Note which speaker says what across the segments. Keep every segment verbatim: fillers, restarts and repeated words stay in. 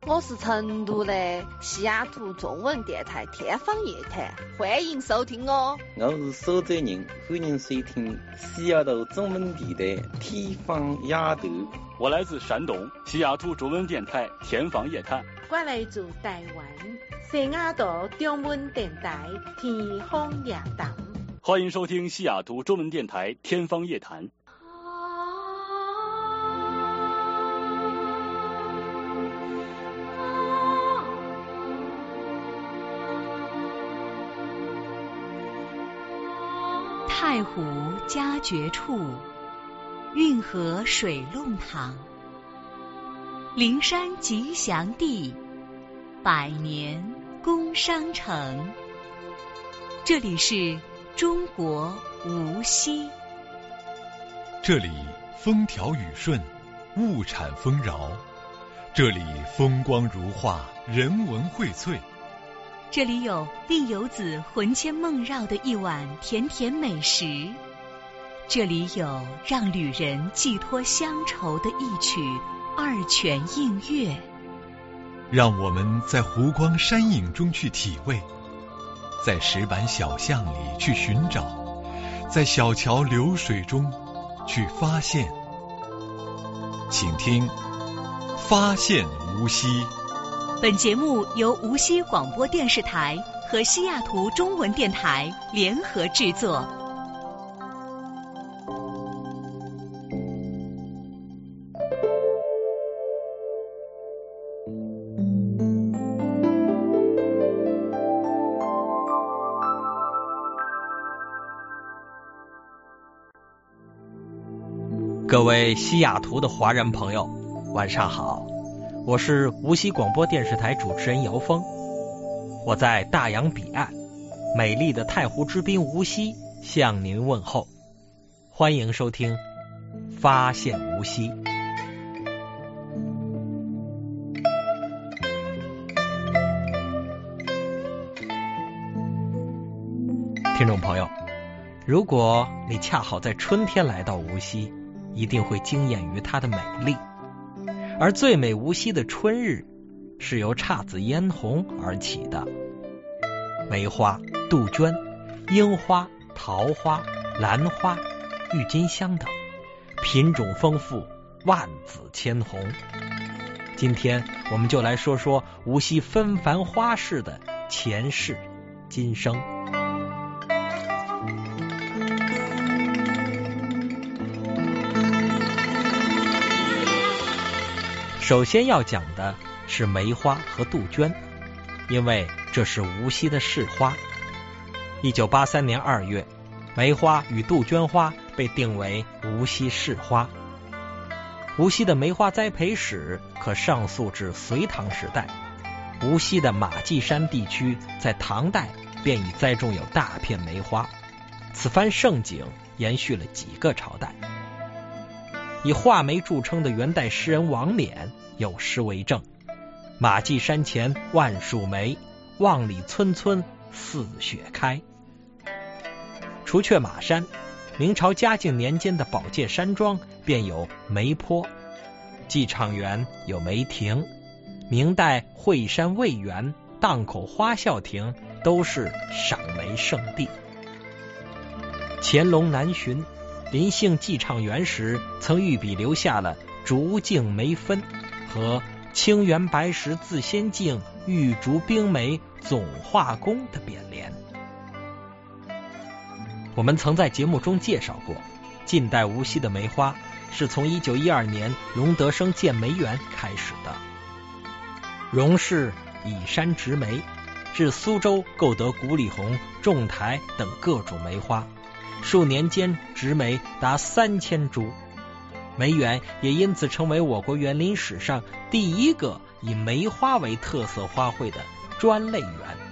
Speaker 1: 我是成都的西雅图中文电台天方夜谭，欢迎收听哦。
Speaker 2: 我是苏州人，欢迎收听西雅图中文电台天方夜谭。
Speaker 3: 我来自山东西雅图中文电台天方夜谭。
Speaker 4: 我来自台湾西雅图中文电台天方夜谭。
Speaker 3: 欢迎收听西雅图中文电台天方夜谭。
Speaker 5: 太湖佳绝处，运河水弄堂，灵山吉祥地，百年工商城。这里是中国无锡。
Speaker 6: 这里风调雨顺，物产丰饶。这里风光如画，人文荟萃。
Speaker 5: 这里有令游子魂牵梦绕的一碗甜甜美食，这里有让旅人寄托乡愁的一曲二泉映月。
Speaker 6: 让我们在湖光山影中去体味，在石板小巷里去寻找，在小桥流水中去发现。请听发现无锡。
Speaker 5: 本节目由无锡广播电视台和西雅图中文电台联合制作。
Speaker 7: 各位西雅图的华人朋友，晚上好，我是无锡广播电视台主持人姚峰，我在大洋彼岸美丽的太湖之滨无锡向您问候，欢迎收听发现无锡。听众朋友，如果你恰好在春天来到无锡，一定会惊艳于它的美丽。而最美无锡的春日是由姹紫嫣红而起的，梅花、杜鹃、樱花、桃花、兰花、郁金香等，品种丰富，万紫千红。今天我们就来说说无锡纷繁花市的前世今生。首先要讲的是梅花和杜鹃，因为这是无锡的市花。一九八三年二月，梅花与杜鹃花被定为无锡市花。无锡的梅花栽培史可上溯至隋唐时代，无锡的马驥山地区在唐代便已栽种有大片梅花，此番盛景延续了几个朝代。以画梅著称的元代诗人王冕有诗为证：马驥山前万树梅，望里村村似雪开。除却马山，明朝嘉靖年间的宝界山庄便有梅坡，寄畅园有梅亭，明代惠山魏园、荡口花孝亭都是赏梅圣地。乾隆南巡临幸寄畅园时，曾御笔留下了竹径梅分和清源白石自仙境，玉竹冰梅总画工的匾联。我们曾在节目中介绍过，近代无锡的梅花是从一九一二年龙德生建梅园开始的。荣氏以山植梅，至苏州购得古里红、重台等各种梅花，数年间植梅达三千株。梅园也因此成为我国园林史上第一个以梅花为特色花卉的专类园。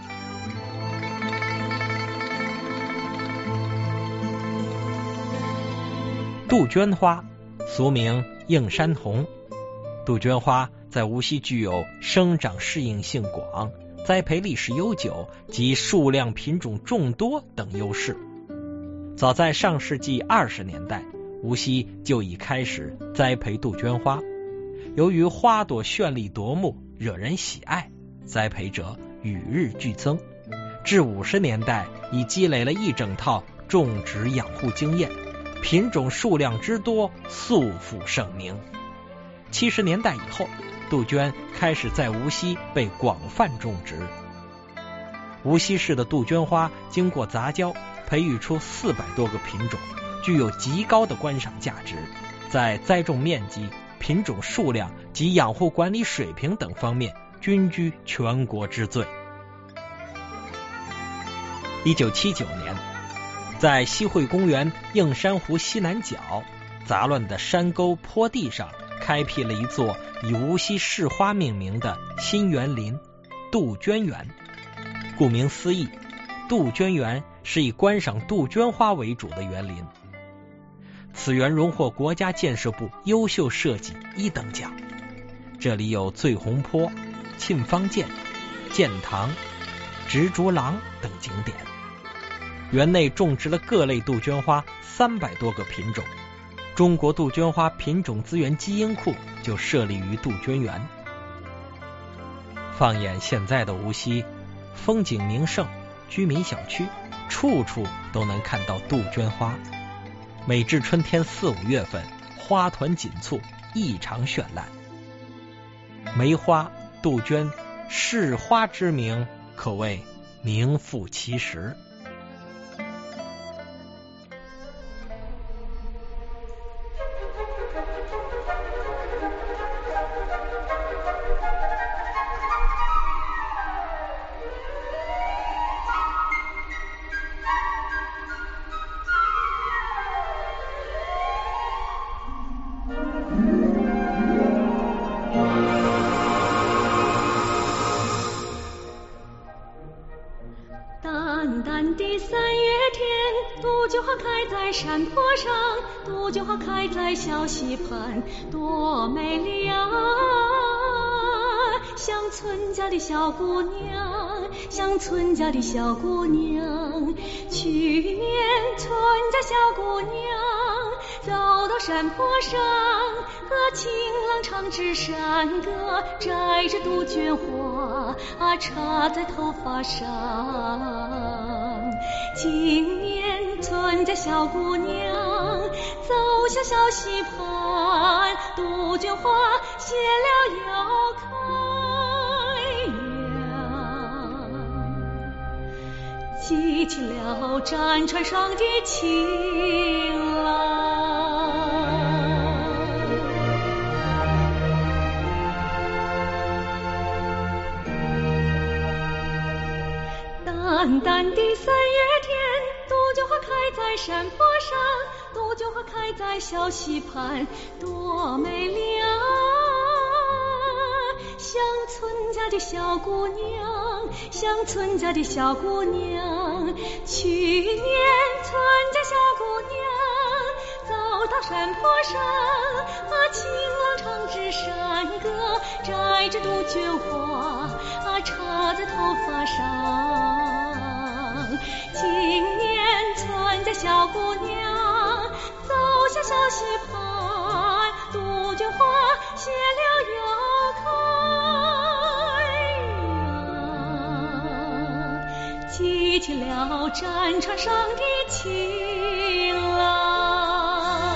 Speaker 7: 杜鹃花俗名映山红，杜鹃花在无锡具有生长适应性广、栽培历史悠久及数量品种众多等优势。早在上世纪二十年代，无锡就已开始栽培杜鹃花。由于花朵绚丽夺目， 惹人喜爱，栽培者与日俱增，至五十年代已积累了一整套种植养护经验，品种数量之多，素负盛名。七十年代以后，杜鹃开始在无锡被广泛种植。无锡市的杜鹃花经过杂交，培育出四百多个品种，具有极高的观赏价值，在栽种面积、品种数量及养护管理水平等方面均居全国之最。一九七九年，在西汇公园映山湖西南角杂乱的山沟坡地上，开辟了一座以无锡市花命名的新园林——杜鹃园。顾名思义，杜鹃园是以观赏杜鹃花为主的园林。此园荣获国家建设部优秀设计一等奖。这里有醉红坡、沁芳涧、建堂、植竹廊等景点。园内种植了各类杜鹃花三百多个品种，中国杜鹃花品种资源基因库就设立于杜鹃园。放眼现在的无锡，风景名胜、居民小区，处处都能看到杜鹃花。每至春天四五月份，花团锦簇，异常绚烂。梅花、杜鹃，市花之名可谓名副其实。
Speaker 8: 淡淡的三月天，杜鹃花开在山坡上，杜鹃花开在小溪畔，多美丽啊！乡村家的小姑娘，乡村家的小姑娘，去年村家小姑娘走到山坡上，和情郎唱支山歌，摘着杜鹃花啊插在头发上。今年村家小姑娘走下小溪畔，杜鹃花谢了要开呀，记起了战船上的情郎。淡淡的三月天，杜鹃花开在山坡上，杜鹃花开在小溪畔，多美丽啊！乡村家的小姑娘，乡村家的小姑娘，去年村家小姑娘走到山坡上，和情郎唱支山歌，摘着杜鹃花啊插在头发上。今年村家小姑娘走下小溪畔，杜鹃花谢了要开呀，记起了战船上的情郎。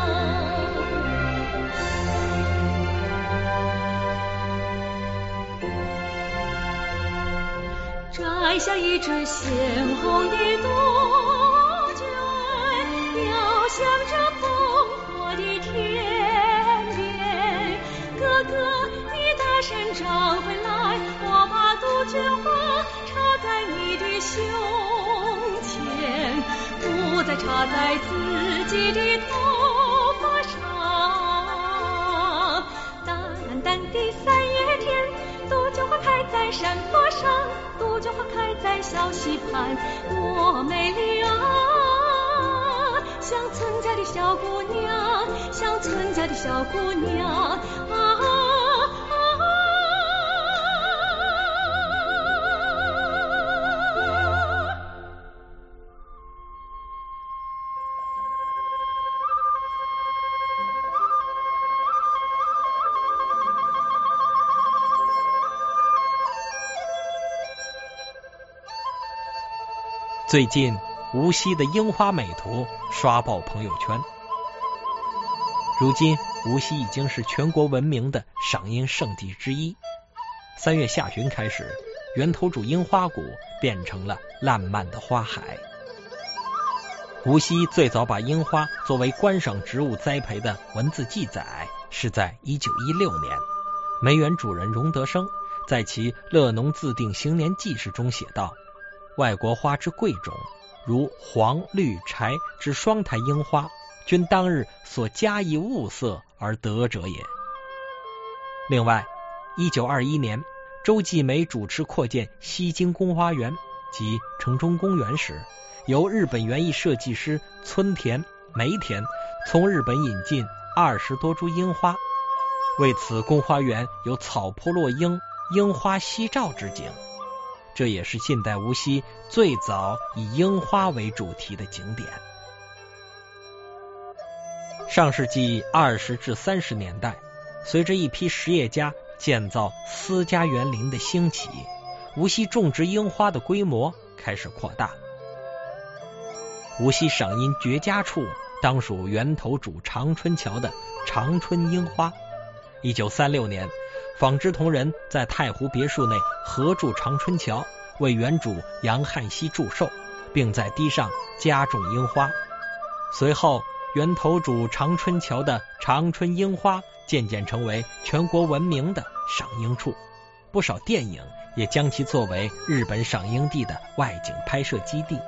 Speaker 8: 摘下一枝鲜红的杜鹃，飘向这烽火的天边。哥哥，你大声找回来，我把杜鹃花插在你的胸前，不再插在自己的头发上。淡淡的三月天，杜鹃花开在山坡上，杜鹃花开在小溪畔，多美丽啊！乡村家的小姑娘，乡村家的小姑娘啊！
Speaker 7: 最近无锡的樱花美图刷爆朋友圈。如今无锡已经是全国闻名的赏樱圣地之一。三月下旬开始，源头渚樱花谷变成了烂漫的花海。无锡最早把樱花作为观赏植物栽培的文字记载是在一九一六年，梅园主人荣德生在其《乐农自定行年记事》中写道：外国花之贵种，如黄、绿、柴之双台樱花，均当日所加以物色而得者也。另外一九二一年，周继梅主持扩建西京宫花园及城中公园时，由日本园艺设计师村田梅田从日本引进二十多株樱花，为此宫花园有草坡落樱、樱花夕照之景。这也是近代无锡最早以樱花为主题的景点。上世纪二十至三十年代，随着一批实业家建造私家园林的兴起，无锡种植樱花的规模开始扩大。无锡赏樱绝佳处当属源头渚长春桥的长春樱花。一九三六年，纺织同仁在太湖别墅内合筑长春桥，为原主杨汉熙祝寿，并在堤上加种樱花。随后源头渚长春桥的长春樱花渐渐成为全国闻名的赏樱处，不少电影也将其作为日本赏樱地的外景拍摄基地。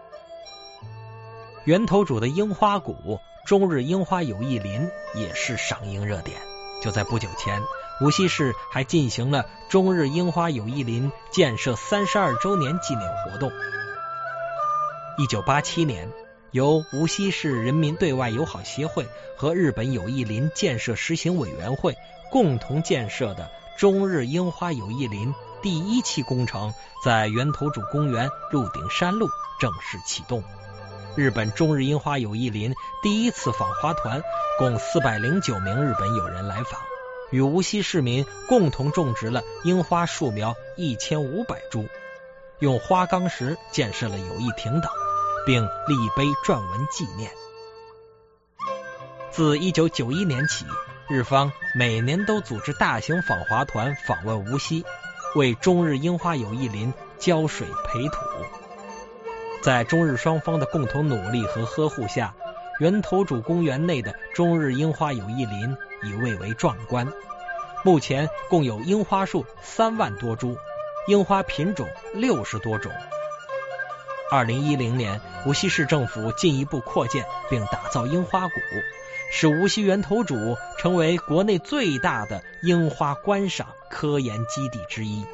Speaker 7: 源头渚的樱花谷中日樱花友谊林也是赏樱热点。就在不久前，无锡市还进行了中日樱花友谊林建设三十二周年纪念活动。一九八七年，由无锡市人民对外友好协会和日本友谊林建设实行委员会共同建设的中日樱花友谊林第一期工程在源头渚公园鹿顶山路正式启动。日本中日樱花友谊林第一次访花团共四百零九名日本友人来访，与无锡市民共同种植了樱花树苗一千五百株，用花岗石建设了友谊亭等，并立碑撰文纪念。自一九九一年起，日方每年都组织大型访华团访问无锡，为中日樱花友谊林浇水培土。在中日双方的共同努力和呵护下，源头渚公园内的中日樱花友谊林已蔚为壮观。目前共有樱花树三万多株，樱花品种六十多种。二零一零年，无锡市政府进一步扩建并打造樱花谷，使无锡源头渚成为国内最大的樱花观赏科研基地之一。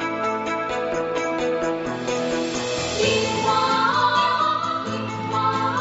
Speaker 8: 樱花，樱花。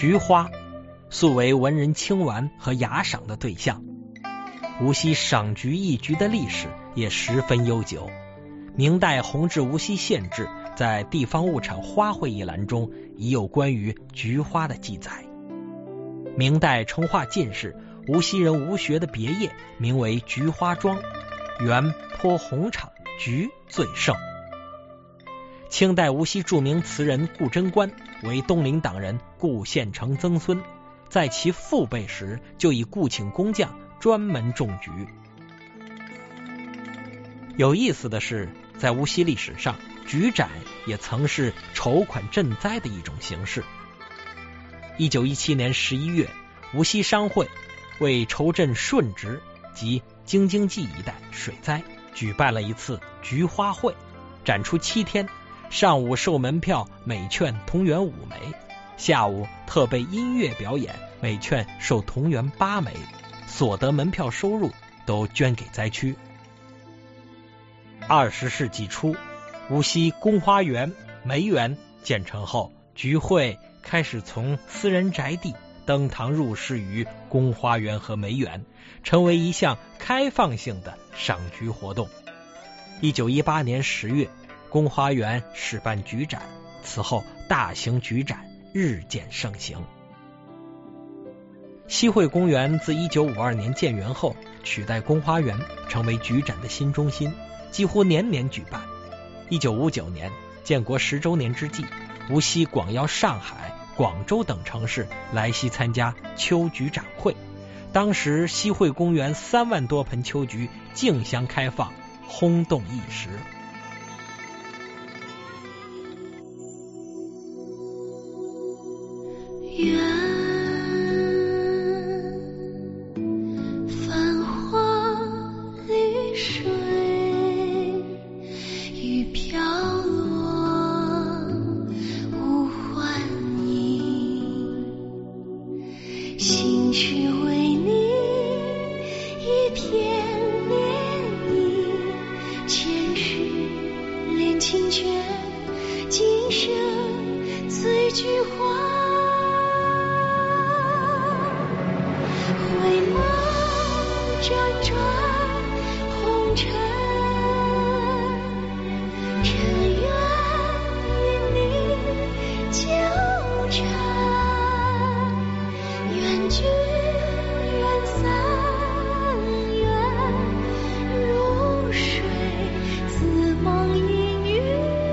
Speaker 7: 菊花素为文人清玩和雅赏的对象，无锡赏菊艺菊的历史也十分悠久。明代弘治无锡县志在地方物产花卉一栏中已有关于菊花的记载。明代成化进士无锡人吴学的别业名为菊花庄，原颇红场，菊最盛。清代无锡著名词人顾贞观为东林党人顾献成曾孙，在其父辈时就已雇请工匠专门种菊。有意思的是，在无锡历史上，菊展也曾是筹款赈灾的一种形式。一九一七年十一月，无锡商会为筹赈顺直及京津冀一带水灾，举办了一次菊花会，展出七天，上午售门票每券铜元五枚，下午特备音乐表演，每券售铜元八枚，所得门票收入都捐给灾区。二十世纪初，无锡宫花园、梅园建成后，菊会开始从私人宅地登堂入室于宫花园和梅园，成为一项开放性的赏菊活动。一九一八年十月，宫花园始办菊展，此后大型菊展日渐盛行。西汇公园自一九五二年建园后，取代宫花园成为菊展的新中心，几乎年年举办。一九五九年建国十周年之际，无锡广邀上海、广州等城市来西参加秋菊展会，当时西汇公园三万多盆秋菊竞相开放，轰动一时。
Speaker 8: 繁花绿水雨飘落无欢迎，心绪为你一片涟漪，前世恋情却今生醉菊花。回眸辗转红尘，尘缘与你纠缠，缘聚缘散，缘如水，似梦氤氲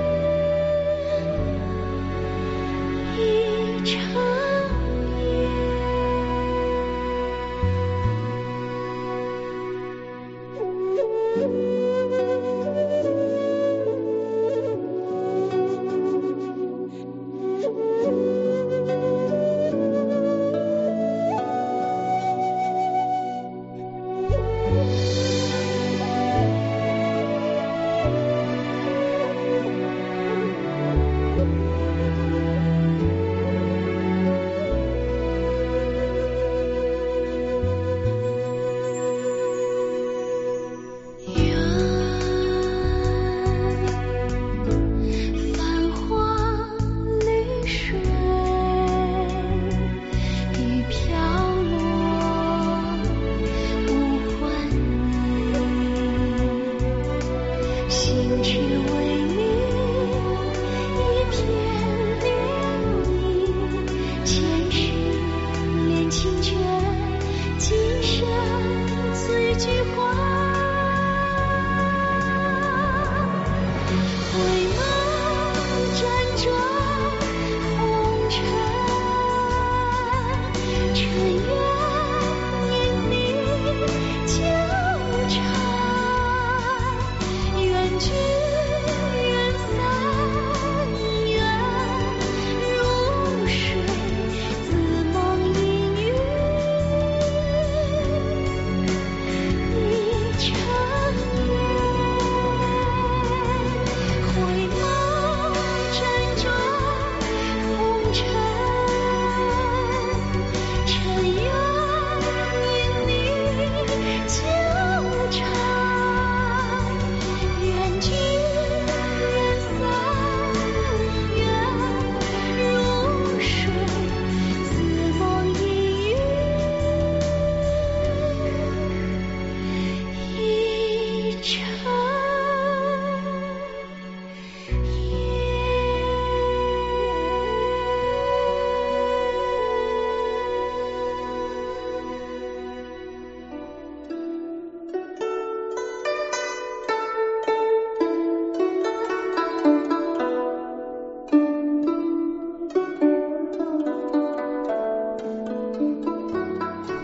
Speaker 8: 一场。Thank you.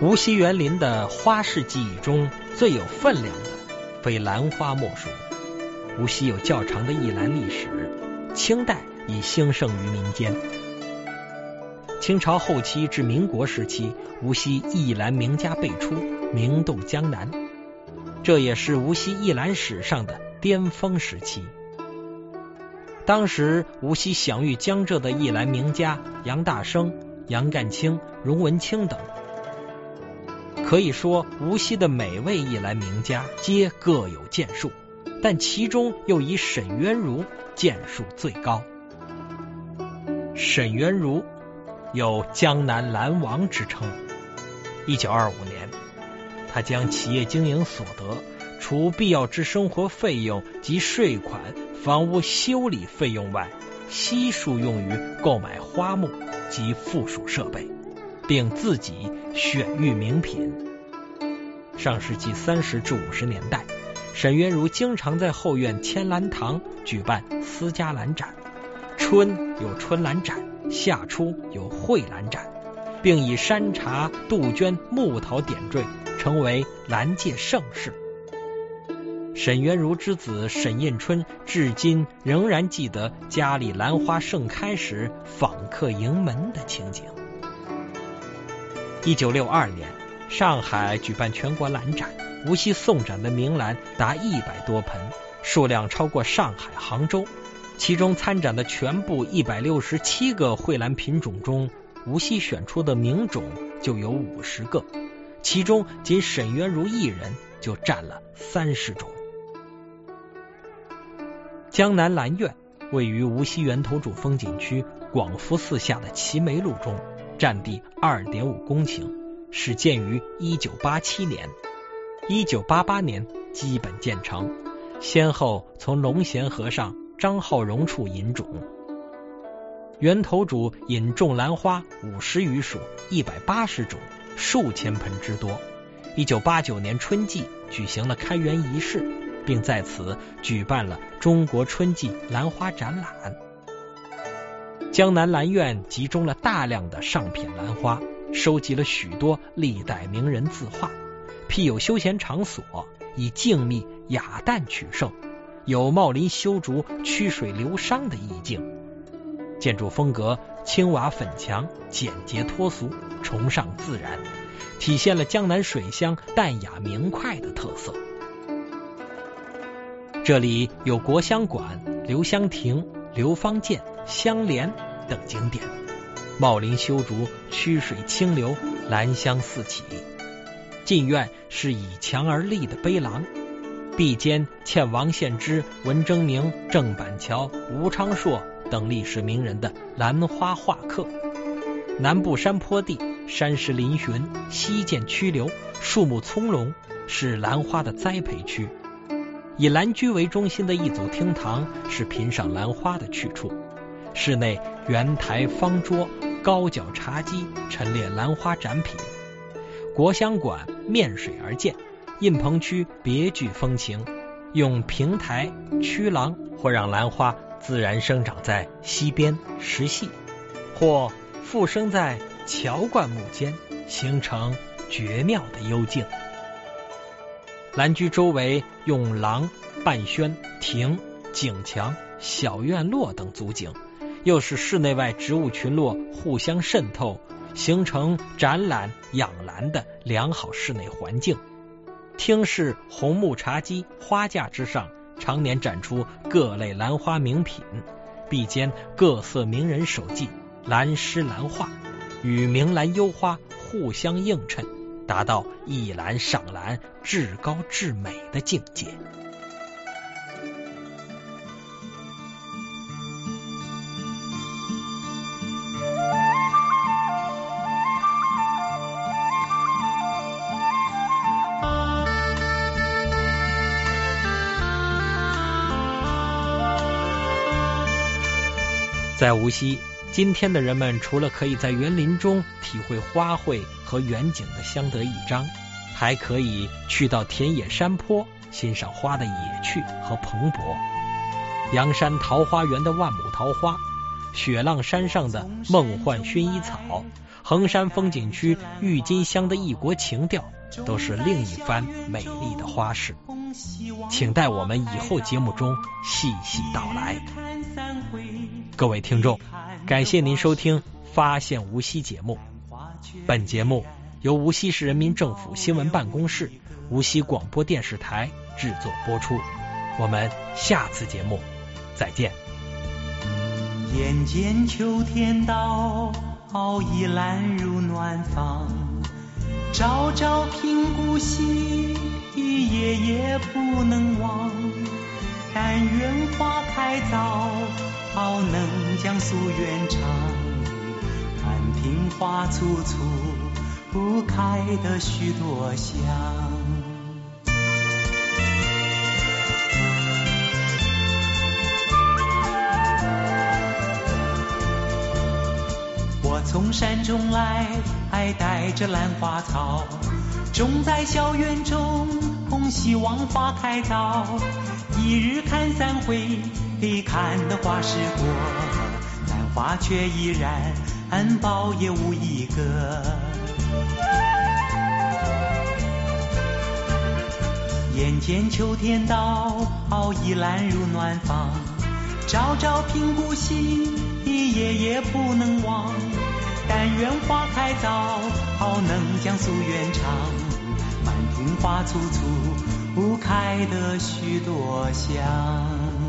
Speaker 7: 无锡园林的花市记忆中最有分量的非兰花莫属。无锡有较长的艺兰历史，清代已兴盛于民间。清朝后期至民国时期，无锡艺兰名家辈出，名动江南，这也是无锡艺兰史上的巅峰时期。当时无锡享誉江浙的艺兰名家杨大生、杨干清、荣文清等，可以说无锡的每位艺兰名家皆各有建树，但其中又以沈渊如建树最高。沈渊如有江南兰王之称。一九二五年，他将企业经营所得除必要之生活费用及税款、房屋修理费用外，悉数用于购买花木及附属设备，并自己选育名品。上世纪三十至五十年代，沈渊如经常在后院千兰堂举办私家兰展，春有春兰展，夏初有蕙兰展，并以山茶、杜鹃、木桃点缀，成为兰界盛事。沈渊如之子沈印春至今仍然记得家里兰花盛开时访客迎门的情景。一九六二年，上海举办全国兰展，无锡送展的名兰达一百多盆，数量超过上海、杭州。其中参展的全部一百六十七个蕙兰品种中，无锡选出的名种就有五十个，其中仅沈渊如一人就占了三十种。江南兰苑位于无锡源头渚风景区广福寺下的齐梅路中，占地 二点五公顷，始建于一九八七年，一九八八年基本建成，先后从龙贤和尚张浩荣处引种。源头渚引种兰花五十余属，一百八十种，数千盆之多。一九八九年春季举行了开园仪式，并在此举办了中国春季兰花展览。江南兰苑集中了大量的上品兰花，收集了许多历代名人字画，辟有休闲场所，以静谧雅淡取胜，有茂林修竹、曲水流觞的意境。建筑风格青瓦粉墙，简洁脱俗，崇尚自然，体现了江南水乡淡雅明快的特色。这里有国香馆、留香亭、流芳涧、香莲等景点，茂林修竹，曲水清流，兰香四起。进院是以墙而立的碑廊，壁间嵌王献之、文征明、郑板桥、吴昌硕等历史名人的兰花画刻。南部山坡地，山石嶙峋，溪涧曲流，树木葱茏，是兰花的栽培区。以兰居为中心的一组厅堂是品赏兰花的去处，室内圆台方桌、高脚茶几陈列兰花展品。国香馆面水而建，印棚区别具风情，用平台、曲廊或让兰花自然生长在溪边石隙，或附生在桥灌木间，形成绝妙的幽静。兰居周围用廊、半轩、亭、景墙、小院落等组景，又使室内外植物群落互相渗透，形成展览养兰的良好室内环境。厅室红木茶几、花架之上常年展出各类兰花名品，壁间各色名人手迹、兰诗兰画，与名兰幽花互相映衬，达到一兰赏兰至高至美的境界。在无锡，今天的人们除了可以在园林中体会花卉和远景的相得益彰，还可以去到田野山坡欣赏花的野趣和蓬勃。阳山桃花源的万亩桃花，雪浪山上的梦幻薰衣草， 衡山风景区郁金香的异国情调，都是另一番美丽的花式。请待我们以后节目中细细道来。各位听众，感谢您收听发现无锡节目。本节目由无锡市人民政府新闻办公室、无锡广播电视台制作播出。我们下次节目再见。
Speaker 9: 眼见秋天到，已懒入暖房，朝朝频顾惜，夜夜不能忘。但愿花开早，好能将夙愿偿。看庭花簇簇，不开的许多香。我从山中来，还带着兰花草，种在校园中，空希望花开早。一日看三回，看的花时过，兰花却依然含苞也无一个。眼见秋天到，已懒入暖房，朝朝频顾惜，夜夜不能忘。但愿花开早，好能将夙愿偿。满庭花簇簇，不开的许多香。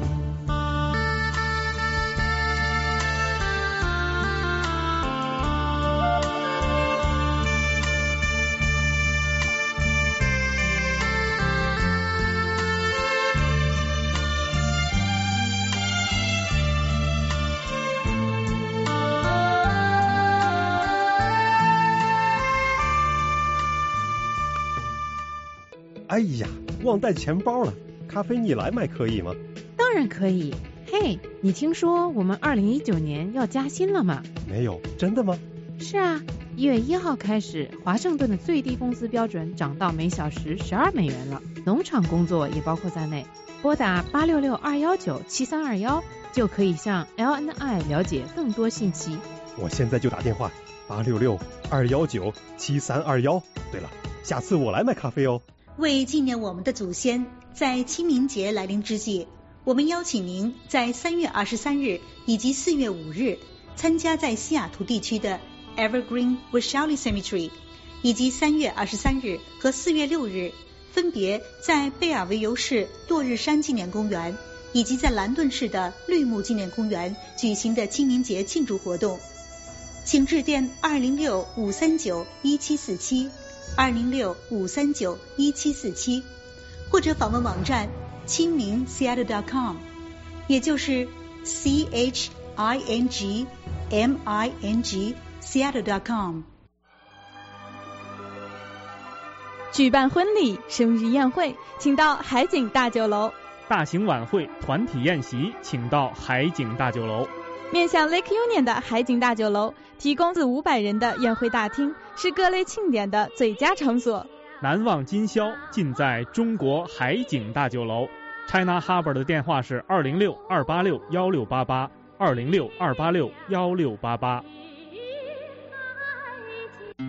Speaker 10: 哎呀，忘带钱包了，咖啡你来买可以吗？
Speaker 4: 当然可以。嘿，你听说我们二零一九年要加薪了吗？
Speaker 10: 没有，真的吗？
Speaker 4: 是啊，一月一号开始，华盛顿的最低工资标准涨到每小时十二美元了，农场工作也包括在内。拨打八六六二幺九七三二幺就可以向 L N I 了解更多信息。
Speaker 10: 我现在就打电话，八六六二幺九七三二幺。对了，下次我来买咖啡哦。
Speaker 11: 为纪念我们的祖先，在清明节来临之际，我们邀请您在三月二十三日以及四月五日参加在西雅图地区的 Evergreen Washali Cemetery， 以及三月二十三日和四月六日分别在贝尔维尤市落日山纪念公园以及在兰顿市的绿木纪念公园举行的清明节庆祝活动。请致电二零六五三九一七四七二零六五三九一七四七，或者访问网站清明 Seattle dot com， 也就是 C H I N G M I N G Seattle dot com。
Speaker 12: 举办婚礼、生日宴会，请到海景大酒楼；
Speaker 13: 大型晚会、团体宴席，请到海景大酒楼。
Speaker 12: 面向 Lake Union 的海景大酒楼提供四五百人的宴会大厅，是各类庆典的最佳场所。
Speaker 13: 难忘今宵尽在中国海景大酒楼。 China Harbor 的电话是二零六二八六幺六八八，二零六二八六幺六八八。